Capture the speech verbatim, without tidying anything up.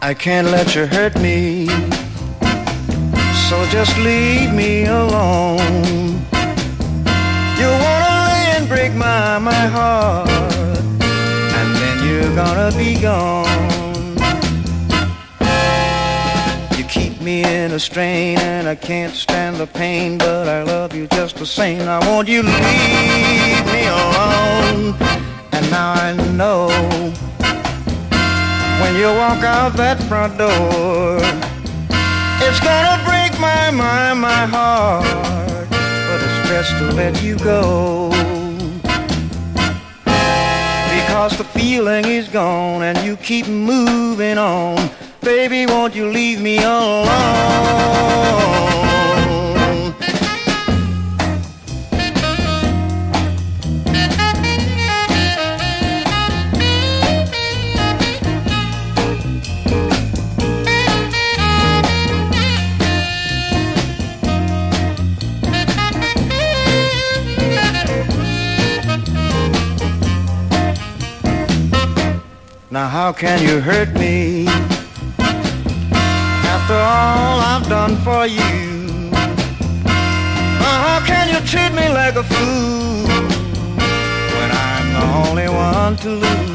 I can't let you hurt me, so just leave me alone. You wanna lay and break my, my heart, and then you're gonna be gone. You keep me in a strain and I can't stand the pain, but I love you just the same. I want you to leave me alone. And now I know when you walk out that front door, it's gonna break my, my, my heart, but it's best to let you go, because the feeling is gone and you keep moving on. Baby, won't you leave me alone? Now how can you hurt me after all I've done for you? Now how can you treat me like a fool when I'm the only one to lose?